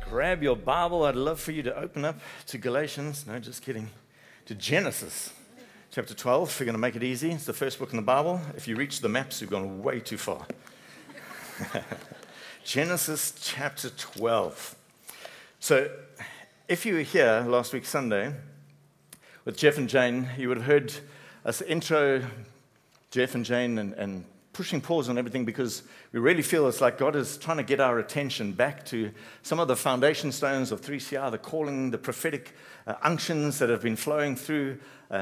grab your Bible, I'd love for you to open up to Galatians. No, just kidding. To Genesis chapter 12. We're going to make it easy. It's the first book in the Bible. If you reach the maps, you've gone way too far. Genesis chapter 12. So, if you were here last week Sunday with Jeff and Jane, you would have heard us intro Jeff and Jane and pushing pause on everything because we really feel it's like God is trying to get our attention back to some of the foundation stones of 3CR, the calling, the prophetic unctions that have been flowing through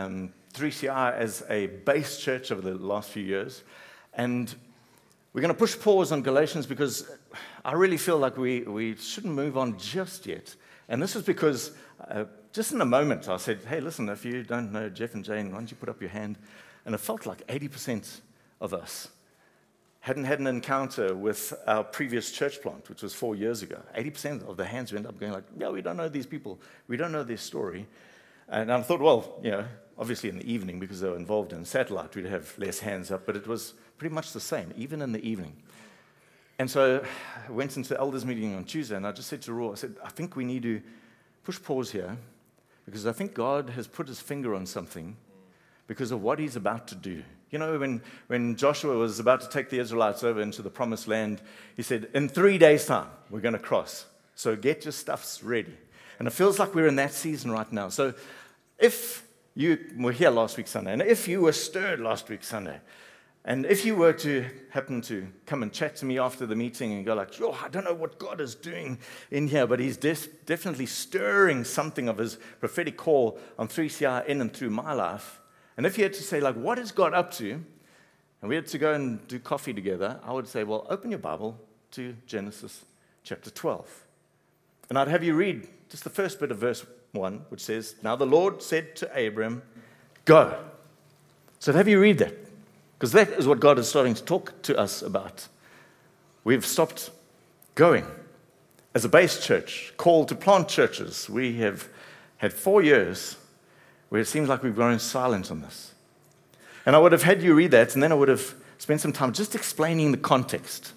3CR as a base church over the last few years. And we're going to push pause on Galatians because I really feel like we shouldn't move on just yet. And this is because just in a moment I said, hey, listen, if you don't know Jeff and Jane, why don't you put up your hand? And it felt like 80% of us hadn't had an encounter with our previous church plant, which was 4 years ago. 80% of the hands went up going like, yeah, we don't know these people. We don't know their story. And I thought, well, obviously in the evening, because they were involved in satellite, we'd have less hands up, but it was pretty much the same, even in the evening. And so I went into the elders meeting on Tuesday, and I just said to Roy, I said, I think we need to push pause here, because I think God has put his finger on something because of what he's about to do. You know, when Joshua was about to take the Israelites over into the promised land, he said, in 3 days' time, we're going to cross. So get your stuffs ready. And it feels like we're in that season right now. So if you were here last week Sunday, and if you were stirred last week Sunday, and if you were to happen to come and chat to me after the meeting and go like, yo, I don't know what God is doing in here, but he's definitely stirring something of his prophetic call on 3CR in and through my life. And if you had to say, like, what is God up to? And we had to go and do coffee together, I would say, well, open your Bible to Genesis chapter 12. And I'd have you read just the first bit of verse 1, which says, now the Lord said to Abram, go. So I'd have you read that, because that is what God is starting to talk to us about. We've stopped going. As a base church, called to plant churches, we have had 4 years where it seems like we've grown silent on this. And I would have had you read that, and then I would have spent some time just explaining the context.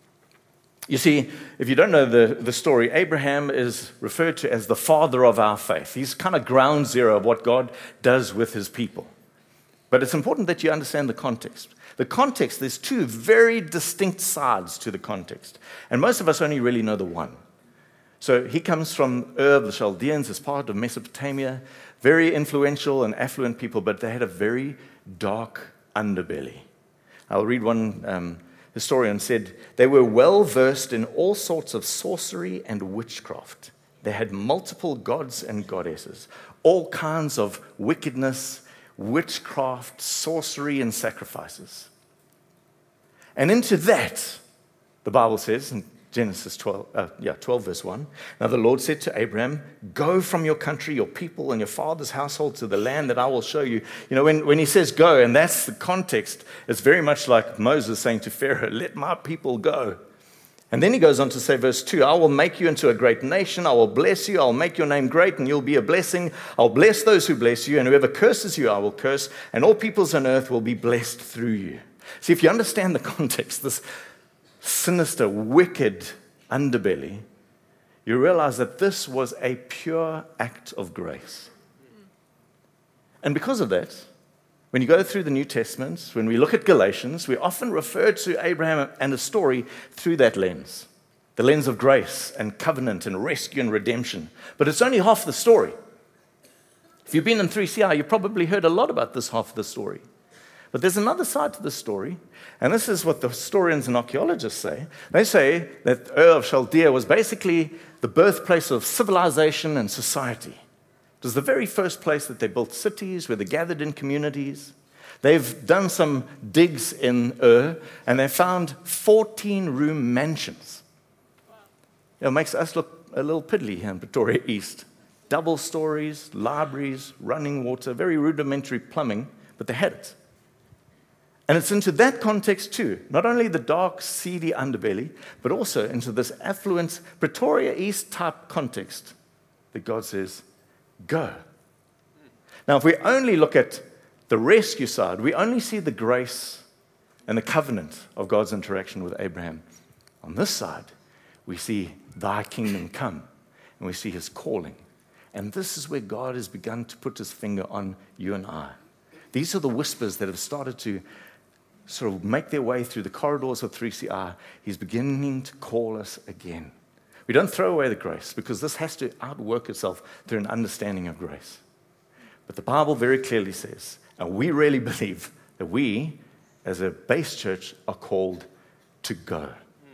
You see, if you don't know the story, Abraham is referred to as the father of our faith. He's kind of ground zero of what God does with his people. But it's important that you understand the context. The context, there's two very distinct sides to the context. And most of us only really know the one. So he comes from Ur of the Chaldeans as part of Mesopotamia, very influential and affluent people, but they had a very dark underbelly. I'll read one historian said, they were well versed in all sorts of sorcery and witchcraft. They had multiple gods and goddesses, all kinds of wickedness, witchcraft, sorcery, and sacrifices. And into that, the Bible says, in Genesis 12 verse 1. Now the Lord said to Abraham, go from your country, your people, and your father's household to the land that I will show you. You know, when he says go, and that's the context, it's very much like Moses saying to Pharaoh, let my people go. And then he goes on to say, verse 2, I will make you into a great nation. I will bless you. I'll make your name great, and you'll be a blessing. I'll bless those who bless you, and whoever curses you, I will curse, and all peoples on earth will be blessed through you. See, if you understand the context, this sinister, wicked underbelly, you realize that this was a pure act of grace. And because of that, when you go through the New Testament, when we look at Galatians, we often refer to Abraham and his story through that lens, the lens of grace and covenant and rescue and redemption. But it's only half the story. If you've been in 3CR, you've probably heard a lot about this half of the story. But there's another side to the story, and this is what the historians and archaeologists say. They say that Ur of Chaldea was basically the birthplace of civilization and society. It was the very first place that they built cities, where they gathered in communities. They've done some digs in Ur, and they found 14-room mansions. It makes us look a little piddly here in Pretoria East. Double stories, libraries, running water, very rudimentary plumbing, but they had it. And it's into that context too, not only the dark, seedy underbelly, but also into this affluent Pretoria East type context that God says, go. Now, if we only look at the rescue side, we only see the grace and the covenant of God's interaction with Abraham. On this side, we see thy kingdom come. and we see his calling. And this is where God has begun to put his finger on you and I. These are the whispers that have started to sort of make their way through the corridors of 3CR. He's beginning to call us again. We don't throw away the grace, because this has to outwork itself through an understanding of grace. But the Bible very clearly says, and we really believe, that we, as a base church, are called to go.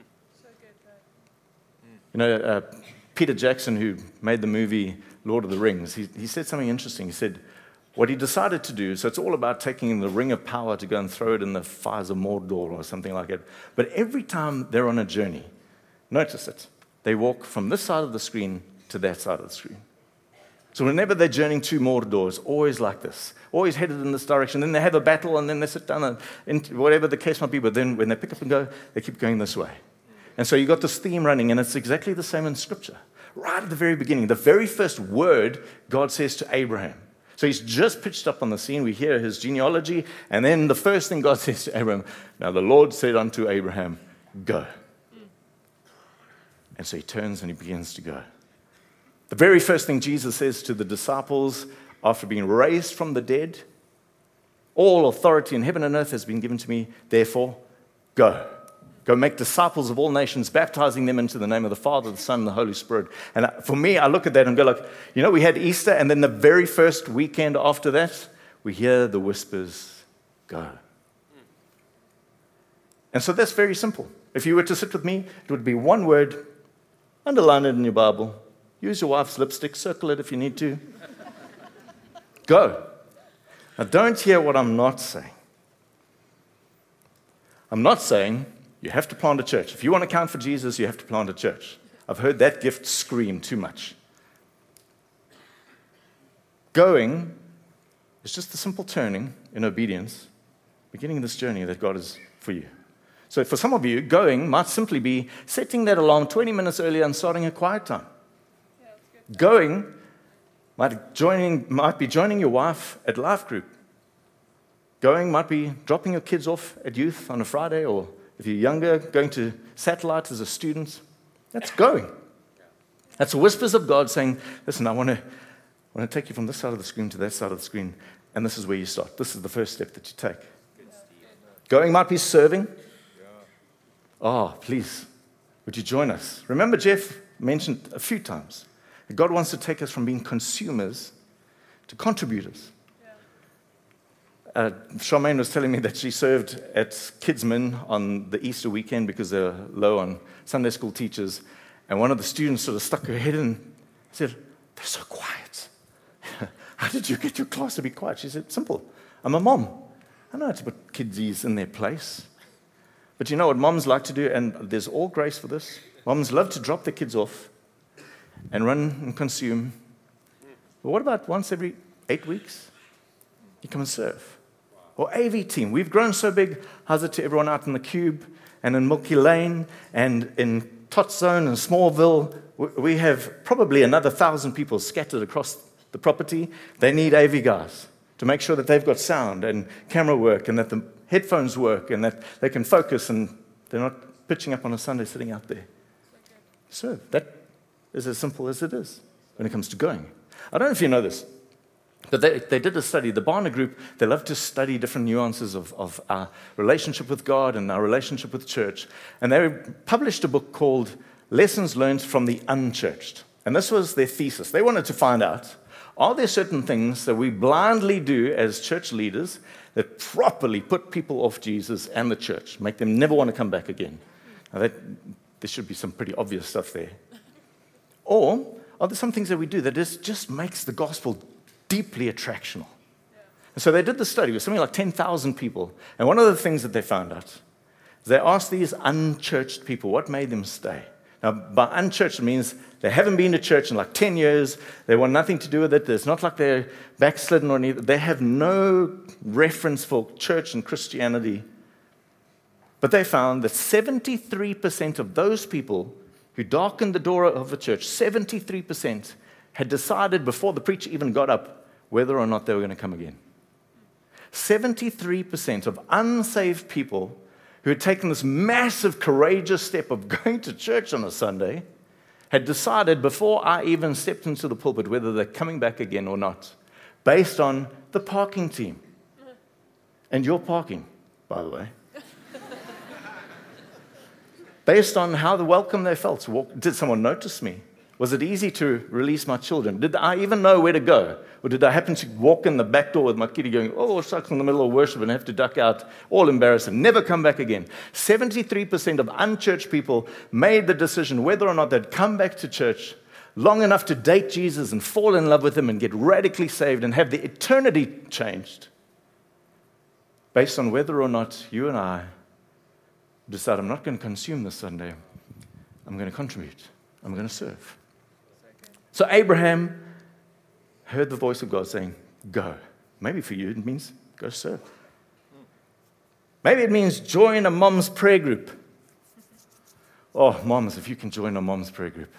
You know, Peter Jackson, who made the movie Lord of the Rings, he said something interesting. He said, what he decided to do, so it's all about taking the ring of power to go and throw it in the fires of Mordor or something like it. But every time they're on a journey, notice it, they walk from this side of the screen to that side of the screen. So whenever they're journeying to Mordor, it's always like this, always headed in this direction. Then they have a battle, and then they sit down, and whatever the case might be. But then when they pick up and go, they keep going this way. And so you've got this theme running, and it's exactly the same in Scripture. Right at the very beginning, the very first word God says to Abraham. So he's just pitched up on the scene. We hear his genealogy, and then the first thing God says to Abraham, now the Lord said unto Abraham, go. And so he turns and he begins to go. The very first thing Jesus says to the disciples after being raised from the dead, all authority in heaven and earth has been given to me, therefore, go. Go make disciples of all nations, baptizing them into the name of the Father, the Son, and the Holy Spirit. And for me, I look at that and go like, you know, we had Easter, and then the very first weekend after that, we hear the whispers, go. And so that's very simple. If you were to sit with me, it would be one word, underline it in your Bible, use your wife's lipstick, circle it if you need to. Go. Now don't hear what I'm not saying. I'm not saying you have to plant a church. If you want to count for Jesus, you have to plant a church. I've heard that gift scream too much. Going is just a simple turning in obedience, beginning this journey that God has for you. So for some of you, going might simply be setting that alarm 20 minutes earlier and starting a quiet time. Going might be joining your wife at life group. Going might be dropping your kids off at youth on a Friday, or if you're younger, going to satellite as a student. That's going. That's the whispers of God saying, listen, I want to take you from this side of the screen to that side of the screen, and this is where you start. This is the first step that you take. Going might be serving. Oh, please, would you join us? Remember, Jeff mentioned a few times that God wants to take us from being consumers to contributors. Charmaine was telling me that she served at Kidsman on the Easter weekend because they're low on Sunday school teachers. And one of the students sort of stuck her head in and said, they're so quiet. How did you get your class to be quiet? She said, simple. I'm a mom. I know how to put kidsies in their place. But you know what moms like to do, and there's all grace for this. Moms love to drop their kids off and run and consume. But what about once every 8 weeks? You come and serve. Or AV team. We've grown so big. How's it to everyone out in the Cube and in Milky Lane and in Tot Zone and Smallville? We have probably another 1,000 people scattered across the property. They need AV guys to make sure that they've got sound and camera work and that the headphones work and that they can focus and they're not pitching up on a Sunday sitting out there. So that is as simple as it is when it comes to going. I don't know if you know this, but they did a study. The Barna Group, they love to study different nuances of our relationship with God and our relationship with church. And they published a book called Lessons Learned from the Unchurched. And this was their thesis. They wanted to find out, are there certain things that we blindly do as church leaders that properly put people off Jesus and the church, make them never want to come back again? Now there should be some pretty obvious stuff there. Or are there some things that we do that just makes the gospel deeply attractional? And so they did the study with something like 10,000 people. And one of the things that they found out is they asked these unchurched people what made them stay. Now, by unchurched, it means they haven't been to church in like 10 years. They want nothing to do with it. It's not like they're backslidden or anything. They have no reference for church and Christianity. But they found that 73% of those people who darkened the door of the church, 73% had decided before the preacher even got up whether or not they were going to come again. 73% of unsaved people who had taken this massive, courageous step of going to church on a Sunday had decided before I even stepped into the pulpit whether they're coming back again or not, based on the parking team. And your parking, by the way. Based on how welcome they felt. Did someone notice me? Was it easy to release my children? Did I even know where to go? Or did I happen to walk in the back door with my kiddie going, oh, shucks, in the middle of worship and have to duck out, all embarrassed, and never come back again? 73% of unchurched people made the decision whether or not they'd come back to church long enough to date Jesus and fall in love with him and get radically saved and have the eternity changed based on whether or not you and I decide I'm not going to consume this Sunday. I'm going to contribute. I'm going to serve. So Abraham heard the voice of God saying, go. Maybe for you it means go serve. Maybe it means join a mom's prayer group. Oh, moms, if you can join a mom's prayer group.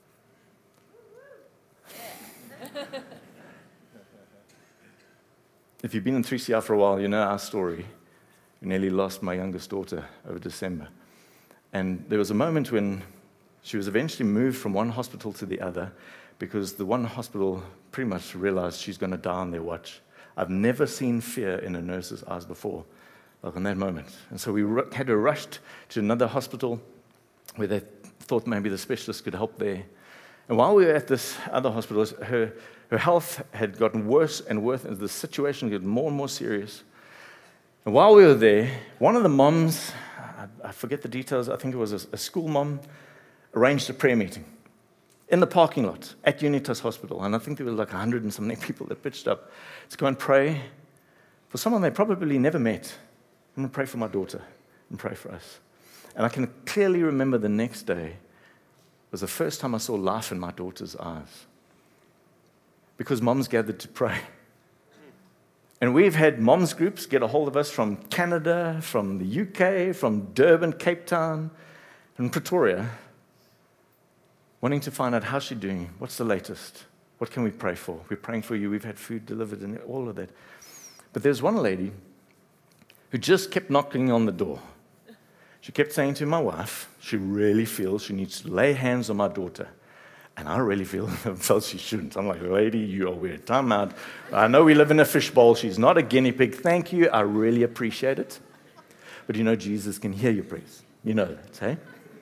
If you've been in 3CR for a while, you know our story. We nearly lost my youngest daughter over December. And there was a moment when she was eventually moved from one hospital to the other because the one hospital pretty much realized she's going to die on their watch. I've never seen fear in a nurse's eyes before, like in that moment. And so we had her rushed to another hospital where they thought maybe the specialist could help there. And while we were at this other hospital, her health had gotten worse and worse, and the situation got more and more serious. And while we were there, one of the moms, I forget the details, I think it was a school mom, arranged a prayer meeting in the parking lot at Unitas Hospital. And I think there were like 100 and something people that pitched up to go and pray for someone they probably never met. I'm going to pray for my daughter and pray for us. And I can clearly remember the next day was the first time I saw life in my daughter's eyes. Because moms gathered to pray. And we've had moms groups get a hold of us from Canada, from the UK, from Durban, Cape Town, and Pretoria, wanting to find out how's she doing, what's the latest, what can we pray for? We're praying for you, we've had food delivered and all of that. But there's one lady who just kept knocking on the door. She kept saying to my wife, she really feels she needs to lay hands on my daughter. And I really felt she shouldn't. I'm like, lady, you are weird. Time out. I know we live in a fishbowl. She's not a guinea pig. Thank you. I really appreciate it. But you know, Jesus can hear your prayers. You know that, hey?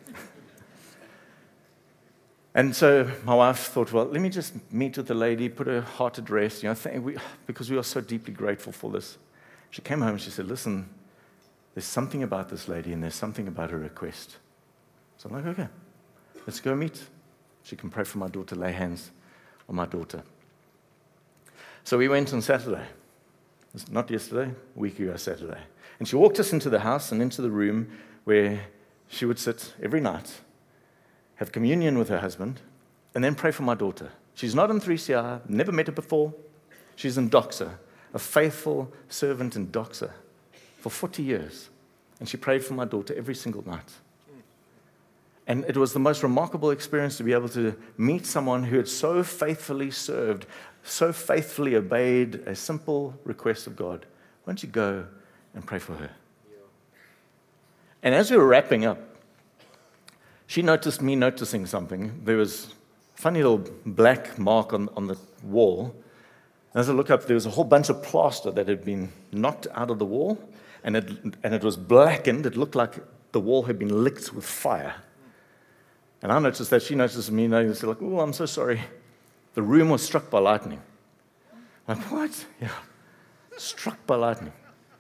And so my wife thought, well, let me just meet with the lady, put her heart at rest, because we are so deeply grateful for this. She came home and she said, listen, there's something about this lady and there's something about her request. So I'm like, okay, let's go meet. She can pray for my daughter, lay hands on my daughter. So we went on Saturday. Not yesterday, a week ago Saturday. And she walked us into the house and into the room where she would sit every night, have communion with her husband, and then pray for my daughter. She's not in 3CR, never met her before. She's in Doxa, a faithful servant in Doxa for 40 years. And she prayed for my daughter every single night. And it was the most remarkable experience to be able to meet someone who had so faithfully served, so faithfully obeyed a simple request of God. Why don't you go and pray for her? And as we were wrapping up, she noticed me noticing something. There was a funny little black mark on the wall. And as I look up, there was a whole bunch of plaster that had been knocked out of the wall, and it was blackened. It looked like the wall had been licked with fire. And I noticed that. She noticed me, and said, like, oh, I'm so sorry. The room was struck by lightning. I'm like, what? Yeah, struck by lightning.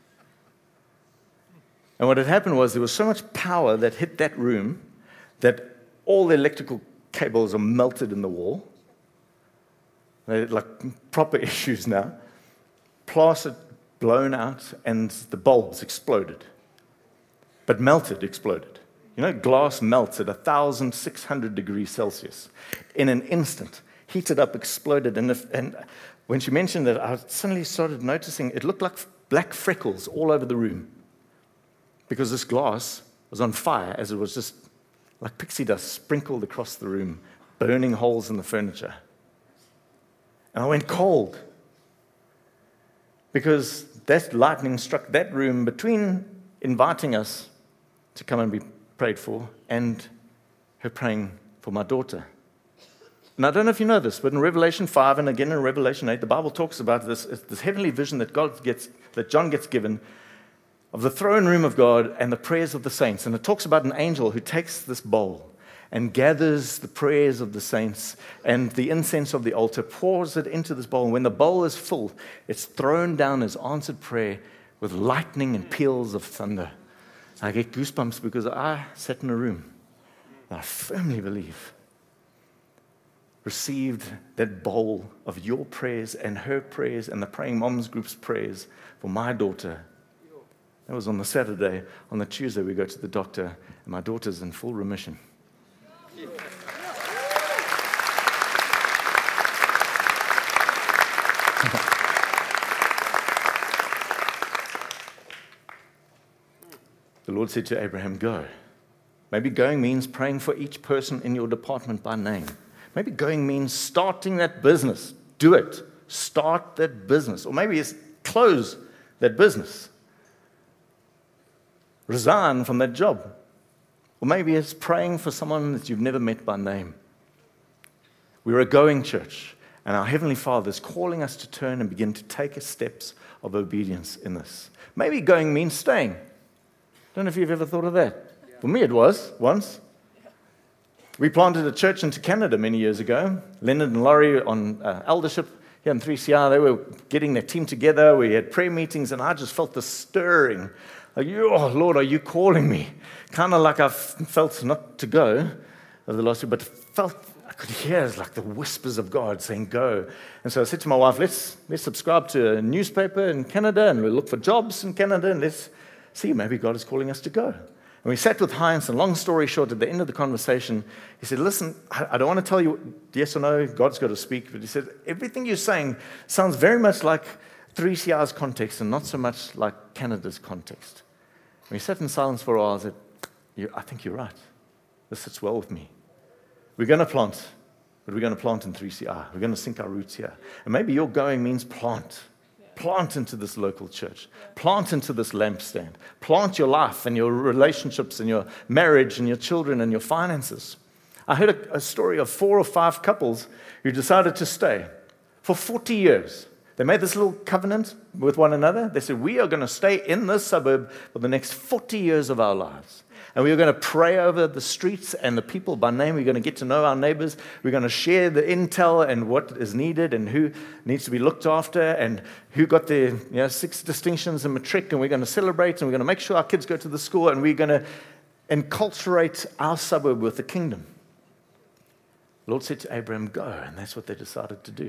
And what had happened was there was so much power that hit that room that all the electrical cables are melted in the wall. They're like proper issues now. Plaster blown out, and the bulbs exploded. But exploded. You know, glass melts at 1,600 degrees Celsius. In an instant, heated up, exploded. And when she mentioned that, I suddenly started noticing it looked like black freckles all over the room because this glass was on fire as it was just like pixie dust sprinkled across the room, burning holes in the furniture. And I went cold because that lightning struck that room between inviting us to come and be prayed for and her praying for my daughter And I don't know if you know this, but in Revelation 5 and again in Revelation 8, the Bible talks about this heavenly vision that John gets given of the throne room of God and the prayers of the saints. And it talks about an angel who takes this bowl and gathers the prayers of the saints and the incense of the altar, pours it into this bowl. And when the bowl is full, it's thrown down as answered prayer with lightning and peals of thunder. I get goosebumps because I sat in a room and I firmly believe received that bowl of your prayers and her prayers and the Praying Moms group's prayers for my daughter. That was on the Saturday. On the Tuesday, we go to the doctor, and my daughter's in full remission. The Lord said to Abraham, go. Maybe going means praying for each person in your department by name. Maybe going means starting that business. Do it. Start that business. Or maybe it's close that business. Resign from that job. Or maybe it's praying for someone that you've never met by name. We're a going church, and our Heavenly Father is calling us to turn and begin to take steps of obedience in this. Maybe going means staying. I don't know if you've ever thought of that. For me, it was once. We planted a church into Canada many years ago. Leonard and Laurie on eldership here in 3CR, they were getting their team together. We had prayer meetings, and I just felt the stirring. Like, oh, Lord, are you calling me? Kind of like I felt not to go over the last week, but felt I could hear like the whispers of God saying, go. And so I said to my wife, let's subscribe to a newspaper in Canada, and we'll look for jobs in Canada, and let's see, maybe God is calling us to go. And we sat with Heinz, and long story short, at the end of the conversation, he said, listen, I don't want to tell you yes or no, God's got to speak, but he said, everything you're saying sounds very much like 3CR's context and not so much like Canada's context. And we sat in silence for a while. I said, I think you're right. This sits well with me. We're going to plant, but we're going to plant in 3CR. We're going to sink our roots here. And maybe your going means plant. Plant into this local church. Plant into this lampstand. Plant your life and your relationships and your marriage and your children and your finances. I heard a story of 4 or 5 couples who decided to stay for 40 years. They made this little covenant with one another. They said, we are going to stay in this suburb for the next 40 years of our lives. And we are going to pray over the streets and the people by name. We're going to get to know our neighbors. We're going to share the intel and what is needed and who needs to be looked after and who got their 6 distinctions in matric. And we're going to celebrate and we're going to make sure our kids go to the school and we're going to enculturate our suburb with the kingdom. The Lord said to Abraham, go. And that's what they decided to do.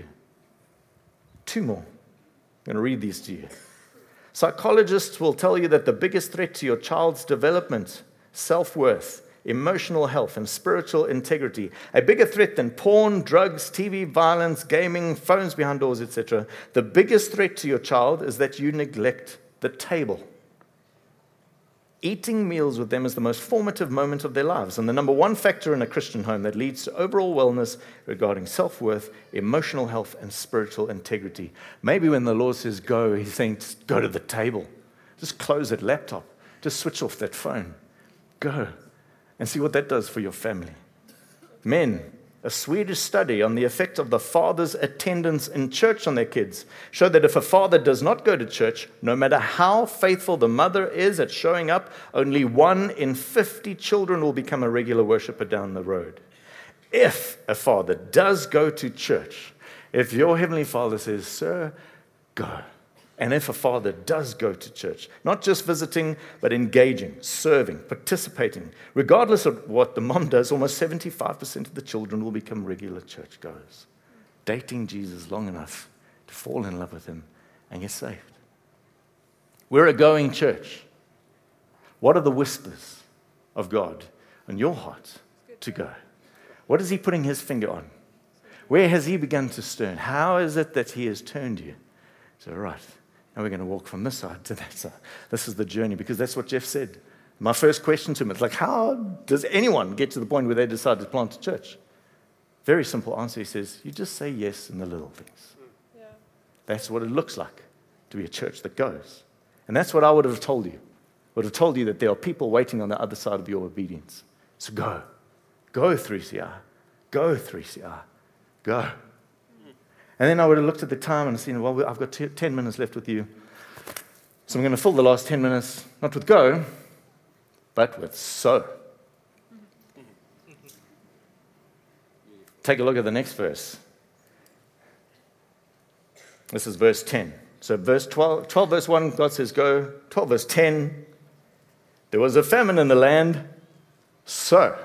2 more. I'm going to read these to you. Psychologists will tell you that the biggest threat to your child's development, self-worth, emotional health, and spiritual integrity, a bigger threat than porn, drugs, TV, violence, gaming, phones behind doors, etc. The biggest threat to your child is that you neglect the table. Eating meals with them is the most formative moment of their lives, and the number 1 factor in a Christian home that leads to overall wellness regarding self-worth, emotional health, and spiritual integrity. Maybe when the Lord says go, he's saying just go to the table. Just close that laptop. Just switch off that phone. Go and see what that does for your family. Men, a Swedish study on the effect of the father's attendance in church on their kids showed that if a father does not go to church, no matter how faithful the mother is at showing up, only 1 in 50 children will become a regular worshiper down the road. If a father does go to church, if your Heavenly Father says, sir, go. And if a father does go to church, not just visiting, but engaging, serving, participating, regardless of what the mom does, almost 75% of the children will become regular churchgoers, dating Jesus long enough to fall in love with him and get saved. We're a going church. What are the whispers of God in your heart to go? What is he putting his finger on? Where has he begun to stir? How is it that he has turned you? So, right. Now we're going to walk from this side to that side. This is the journey, because that's what Jeff said. My first question to him is like, how does anyone get to the point where they decide to plant a church? Very simple answer. He says, you just say yes in the little things. Yeah. That's what it looks like to be a church that goes. And that's what I would have told you. I would have told you that there are people waiting on the other side of your obedience. So go. Go 3CR. Go 3CR. go. And then I would have looked at the time and seen, well, I've got 10 minutes left with you. So I'm going to fill the last 10 minutes, not with go, but with so. Take a look at the next verse. This is verse 10. So verse 12 verse 1, God says go. 12 verse 10, there was a famine in the land, so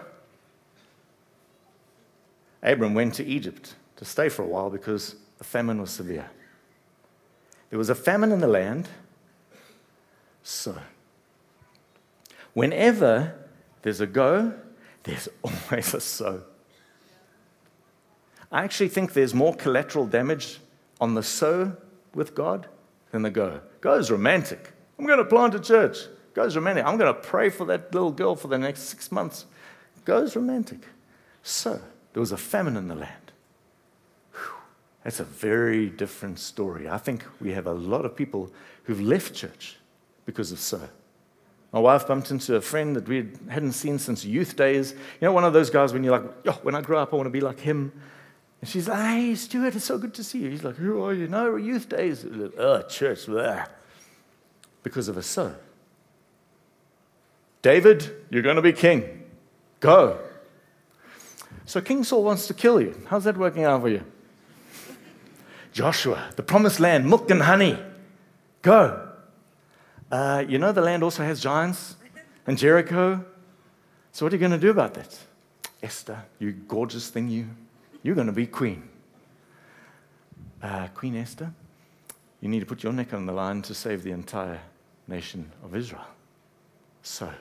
Abram went to Egypt to stay for a while because the famine was severe. There was a famine in the land, so whenever there's a go, there's always a so. I actually think there's more collateral damage on the so with God than the go. Go is romantic. I'm going to plant a church. Go is romantic. I'm going to pray for that little girl for the next 6 months. Go is romantic. So, there was a famine in the land. Whew. That's a very different story. I think we have a lot of people who've left church because of so. My wife bumped into a friend that we hadn't seen since youth days. You know, one of those guys when you're like, oh, when I grow up, I want to be like him. And she's like, hey, Stuart, it's so good to see you. He's like, who are you? No, youth days. Oh, church. Blah. Because of a so. David, you're going to be king. Go. So King Saul wants to kill you. How's that working out for you? Joshua, the promised land, milk and honey. Go. You know the land also has giants and Jericho. So what are you going to do about that? Esther, you gorgeous thing, you're going to be queen. Queen Esther, you need to put your neck on the line to save the entire nation of Israel. So,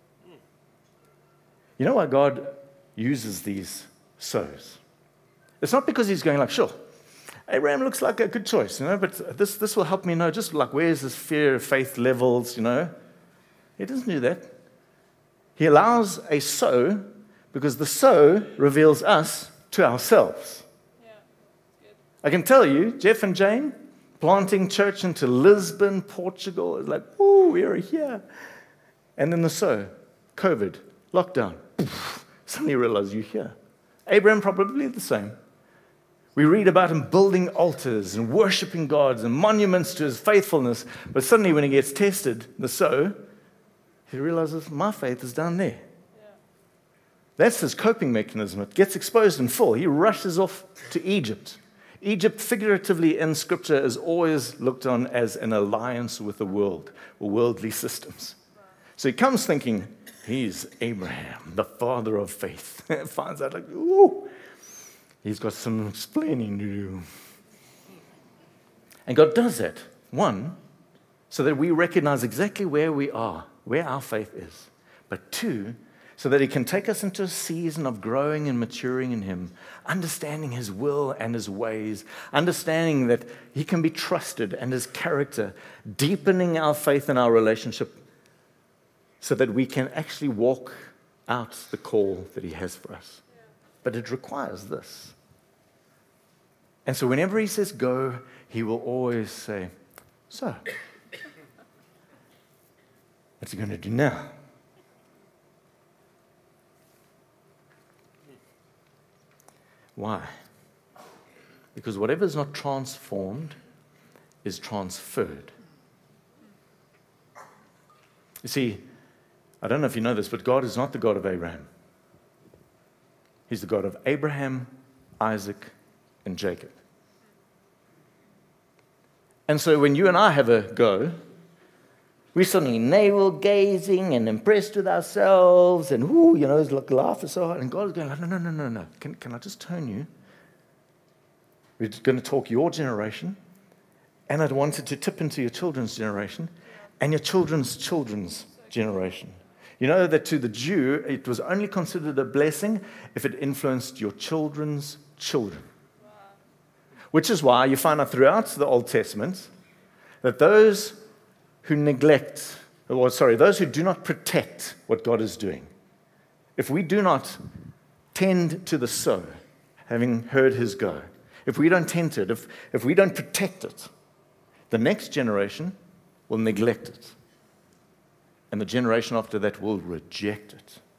you know why God uses these so's? It's not because he's going like, sure, Abraham looks like a good choice, but this will help me know just like where's his fear of faith levels, He doesn't do that. He allows a so because the so reveals us to ourselves. Yeah, good. I can tell you, Jeff and Jane, planting church into Lisbon, Portugal, is like, ooh, we are here. And then the so, COVID, lockdown, poof, suddenly you realize you're here. Abraham probably the same. We read about him building altars and worshiping gods and monuments to his faithfulness, but suddenly when he gets tested, the so, he realizes my faith is down there. That's his coping mechanism. It gets exposed in full. He rushes off to Egypt. Egypt, figuratively in Scripture, is always looked on as an alliance with the world, or worldly systems. So he comes thinking, he's Abraham, the father of faith. Finds out, like, ooh, he's got some explaining to do. And God does that, one, so that we recognize exactly where we are, where our faith is. But two, so that he can take us into a season of growing and maturing in him, understanding his will and his ways, understanding that he can be trusted and his character, deepening our faith in our relationship so that we can actually walk out the call that he has for us. But it requires this. And so whenever he says go, he will always say, so, what's he going to do now? Why? Because whatever is not transformed is transferred. You see, I don't know if you know this, but God is not the God of Abraham. He's the God of Abraham, Isaac, and Jacob. And so when you and I have a go, we're suddenly navel-gazing and impressed with ourselves and, it's like laughing so hard. And God is going, no. Can I just turn you? We're going to talk your generation, and I'd wanted to tip into your children's generation and your children's children's generation. You know that to the Jew, it was only considered a blessing if it influenced your children's children. Wow. Which is why you find out throughout the Old Testament that those who those who do not protect what God is doing, if we do not tend to the sow, having heard his go, if we don't tend to it, if we don't protect it, the next generation will neglect it. And the generation after that will reject it.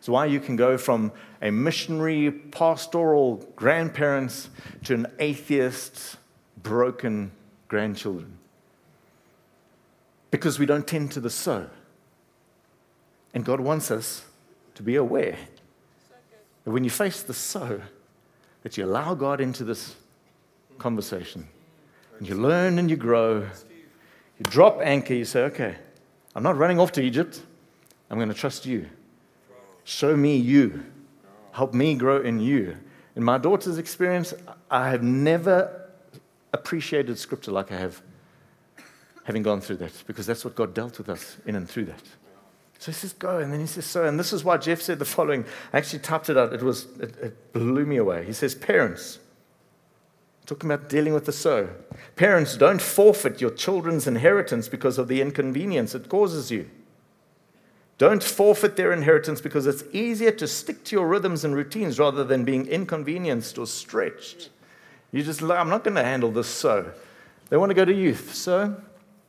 It's why you can go from a missionary, pastoral grandparents to an atheist, broken grandchildren. Because we don't tend to the sow. And God wants us to be aware that when you face the sow, that you allow God into this conversation. And you learn and you grow. You drop anchor, you say, okay, I'm not running off to Egypt. I'm going to trust you. Show me you. Help me grow in you. In my daughter's experience, I have never appreciated Scripture like I have, having gone through that, because that's what God dealt with us in and through that. So he says, go, and then he says, so. And this is why Jeff said the following. I actually typed it out. It blew me away. He says, parents, talking about dealing with the sow. Parents, don't forfeit your children's inheritance because of the inconvenience it causes you. Don't forfeit their inheritance because it's easier to stick to your rhythms and routines rather than being inconvenienced or stretched. You just, I'm not going to handle this so. They want to go to youth, so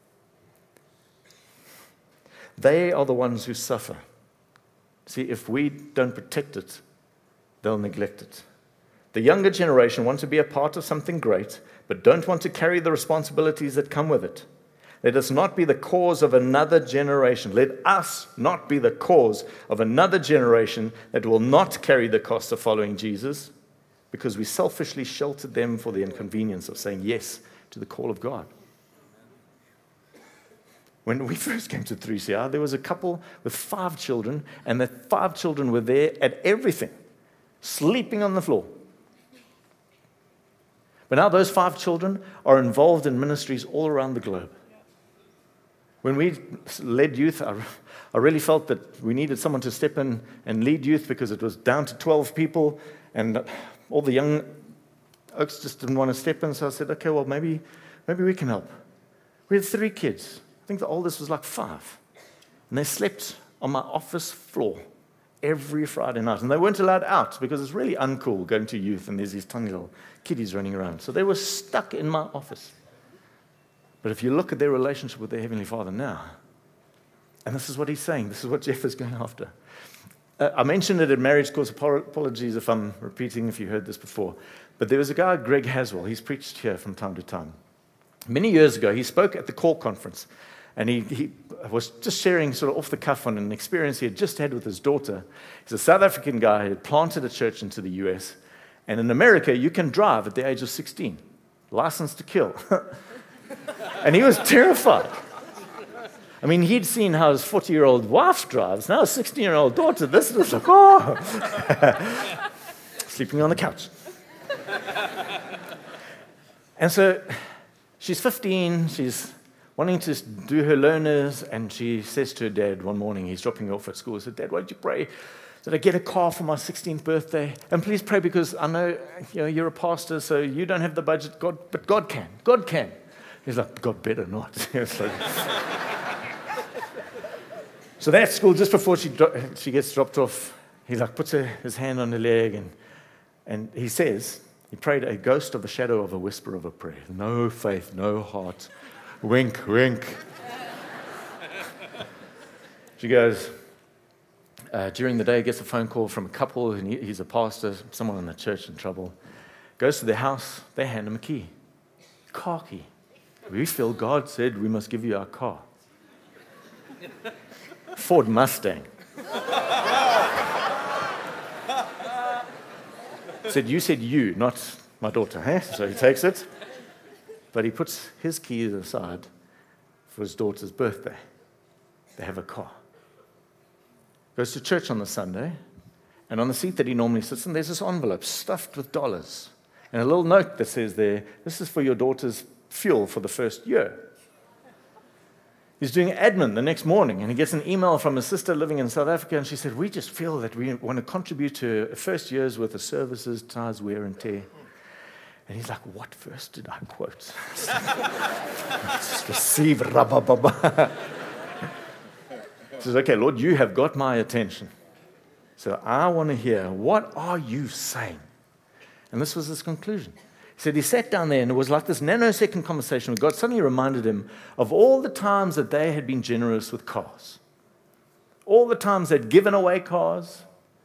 they are the ones who suffer. See, if we don't protect it, they'll neglect it. The younger generation want to be a part of something great, but don't want to carry the responsibilities that come with it. Let us not be the cause of another generation. Let us not be the cause of another generation that will not carry the cost of following Jesus because we selfishly sheltered them for the inconvenience of saying yes to the call of God. When we first came to 3CR, there was a couple with 5 children, and the 5 children were there at everything, sleeping on the floor. But now those 5 children are involved in ministries all around the globe. When we led youth, I really felt that we needed someone to step in and lead youth because it was down to 12 people, and all the young oaks just didn't want to step in, so I said, okay, well, maybe we can help. We had 3 kids. I think the oldest was like 5. And they slept on my office floor every Friday night. And they weren't allowed out because it's really uncool going to youth and there's these tiny little kiddies running around. So they were stuck in my office. But if you look at their relationship with their Heavenly Father now, and this is what he's saying, this is what Jeff is going after. I mentioned it at Marriage Course. Apologies if I'm repeating, if you heard this before. But there was a guy, Greg Haswell. He's preached here from time to time. Many years ago, he spoke at the Call Conference. And he was just sharing sort of off the cuff on an experience he had just had with his daughter. He's a South African guy who had planted a church into the US. And in America, you can drive at the age of 16, license to kill. And he was terrified. I mean, he'd seen how his 40-year-old wife drives. Now a 16-year-old daughter, this was like, oh, sleeping on the couch. And so she's 15, she's wanting to do her learners, and she says to her dad one morning, he's dropping her off at school, he said, Dad, why don't you pray that I get a car for my 16th birthday? And please pray because I know you're a pastor, so you don't have the budget, but God can. God can. He's like, God better not. So that school, just before she gets dropped off, he like puts his hand on her leg, and he says, he prayed a ghost of a shadow of a whisper of a prayer. No faith, no heart. Wink, wink. She goes, during the day, gets a phone call from a couple, and he's a pastor, someone in the church in trouble. Goes to their house, they hand him a key. Car key. We feel God said we must give you our car. Ford Mustang. said you, not my daughter. Eh? So he takes it. But he puts his keys aside for his daughter's birthday. They have a car. Goes to church on the Sunday, and on the seat that he normally sits in, there's this envelope stuffed with dollars. And a little note that says there, this is for your daughter's fuel for the first year. He's doing admin the next morning, and he gets an email from his sister living in South Africa, and she said, we just feel that we want to contribute to a first year's worth of services, tires, wear and tear. And he's like, what verse did I quote? Just receive rabba. He says, okay, Lord, you have got my attention. So I want to hear, what are you saying? And this was his conclusion. He said he sat down there, and it was like this nanosecond conversation where God suddenly reminded him of all the times that they had been generous with cars. All the times they'd given away cars.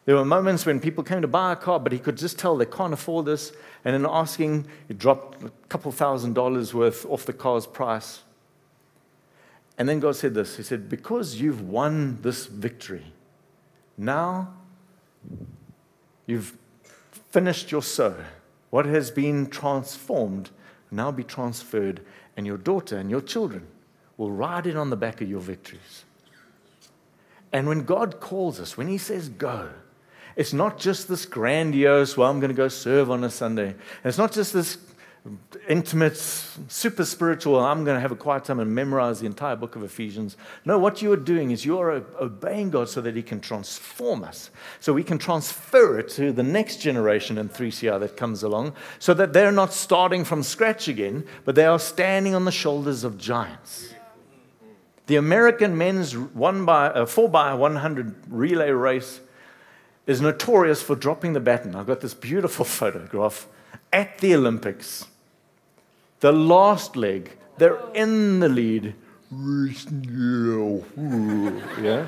There were moments when people came to buy a car, but he could just tell they can't afford this. And in asking, he dropped a couple $1,000s worth off the car's price. And then God said this. He said, because you've won this victory, now you've finished your sow. What has been transformed now be transferred, and your daughter and your children will ride in on the back of your victories. And when God calls us, when he says go, it's not just this grandiose, well, I'm going to go serve on a Sunday. And it's not just this intimate, super spiritual, I'm going to have a quiet time and memorize the entire book of Ephesians. No, what you are doing is you are obeying God so that he can transform us. So we can transfer it to the next generation in 3CR that comes along, so that they're not starting from scratch again, but they are standing on the shoulders of giants. The American men's 4x100 relay race is notorious for dropping the baton. I've got this beautiful photograph at the Olympics. The last leg, they're in the lead. Yeah.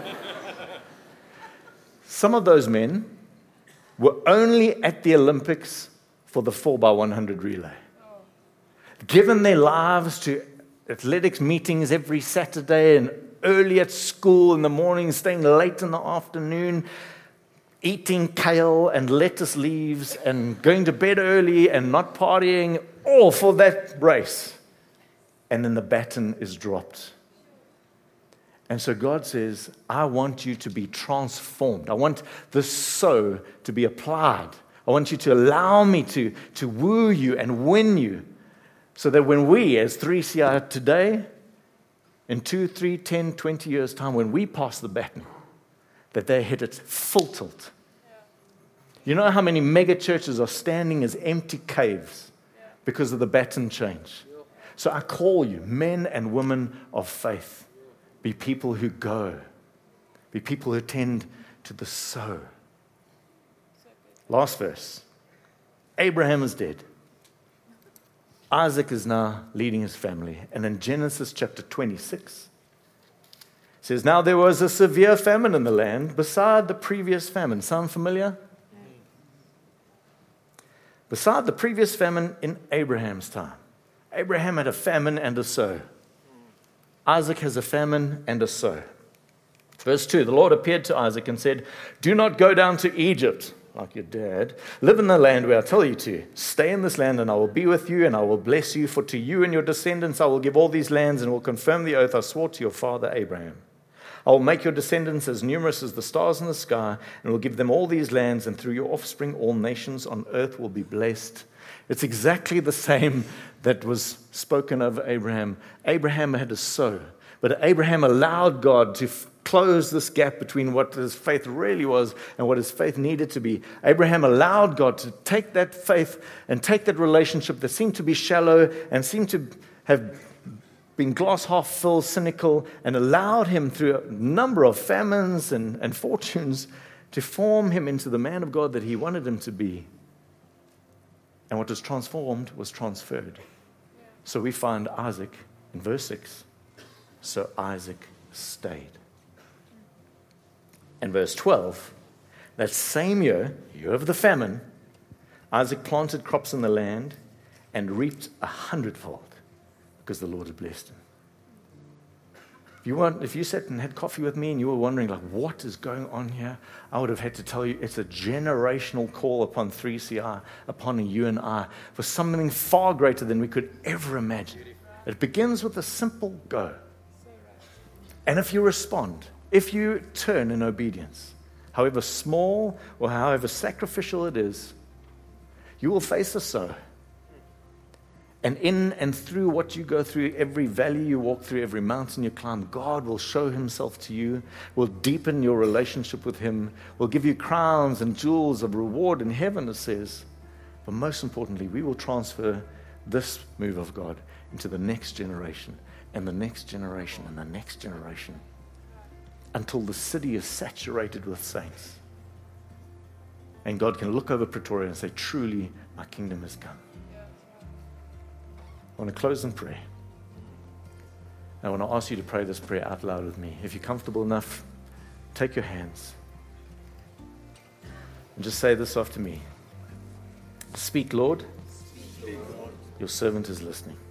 Some of those men were only at the Olympics for the 4x100 relay. Given their lives to athletics meetings every Saturday and early at school in the morning, staying late in the afternoon, eating kale and lettuce leaves and going to bed early and not partying, all for that race. And then the baton is dropped. And so God says, I want you to be transformed. I want the sow to be applied. I want you to allow me to woo you and win you, so that when we, as 3CR today, in 2, 3, 10, 20 years' time, when we pass the baton, that they hit it full tilt. You know how many mega churches are standing as empty caves because of the baton change? So I call you, men and women of faith, be people who go, be people who tend to the sow. Last verse. Abraham is dead. Isaac is now leading his family. And in Genesis chapter 26, it says, now there was a severe famine in the land beside the previous famine. Sound familiar? Beside the previous famine in Abraham's time. Abraham had a famine and a sow. Isaac has a famine and a sow. Verse 2, the Lord appeared to Isaac and said, do not go down to Egypt, like your dad. Live in the land where I tell you to. Stay in this land, and I will be with you, and I will bless you. For to you and your descendants I will give all these lands, and will confirm the oath I swore to your father Abraham. I will make your descendants as numerous as the stars in the sky, and will give them all these lands, and through your offspring all nations on earth will be blessed. It's exactly the same that was spoken of Abraham. Abraham had a sow, but Abraham allowed God to close this gap between what his faith really was and what his faith needed to be. Abraham allowed God to take that faith and take that relationship that seemed to be shallow and seemed to have been glass half full, cynical, and allowed him through a number of famines and fortunes to form him into the man of God that he wanted him to be. And what was transformed was transferred. So we find Isaac in verse 6. So Isaac stayed. And verse 12, that same year of the famine, Isaac planted crops in the land and reaped 100-fold because the Lord had blessed him. If you sat and had coffee with me and you were wondering, like, what is going on here? I would have had to tell you it's a generational call upon 3CR, upon you and I, for something far greater than we could ever imagine. It begins with a simple go. And if you respond, if you turn in obedience, however small or however sacrificial it is, you will face a sow. And in and through what you go through, every valley you walk through, every mountain you climb, God will show himself to you, will deepen your relationship with him, will give you crowns and jewels of reward in heaven, it says. But most importantly, we will transfer this move of God into the next generation and the next generation and the next generation until the city is saturated with saints. And God can look over Pretoria and say, truly, my kingdom has come. I want to close in prayer. I want to ask you to pray this prayer out loud with me. If you're comfortable enough, take your hands. And just say this after me. Speak, Lord. Your servant is listening.